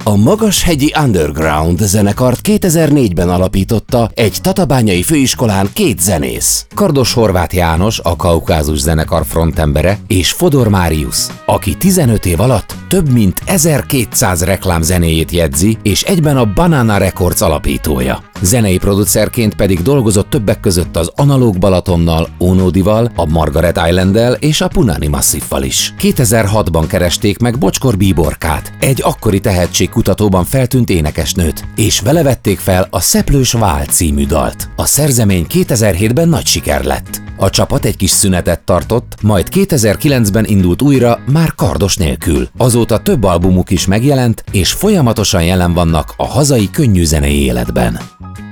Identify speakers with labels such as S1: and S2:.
S1: A Magashegyi Underground zenekart 2004-ben alapította egy tatabányai főiskolán 2 zenész. Kardos Horváth János, a Kaukázus zenekar frontembere, és Fodor Máriusz, aki 15 év alatt több mint 1200 reklámzenéjét jegyzi, és egyben a Banana Records alapítója. Zenei producerként pedig dolgozott többek között az Analóg Balatonnal, Ónódival, a Margaret Islanddel és a Punani Massiffal is. 2006-ban keresték meg Bocskor Bíborkát, egy akkori tehetségkutatóban feltűnt énekesnőt, és vele vették fel a Szeplős Vál című dalt. A szerzemény 2007-ben nagy siker lett. A csapat egy kis szünetet tartott, majd 2009-ben indult újra, már Kardos nélkül. Azóta több albumuk is megjelent, és folyamatosan jelen vannak a hazai könnyűzenei életben.